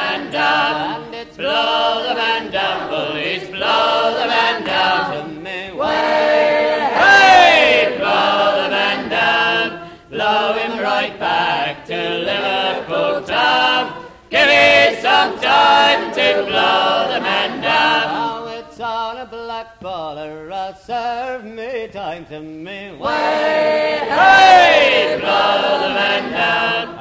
man down. And it's blow the man down, bullies, blow the man down. To me, way, hey, blow the man down. Blow him right back to Liverpool town. Give me some time to blow the man down. Now it's on a black baller, serve me time to me way. Hey, blow the man down.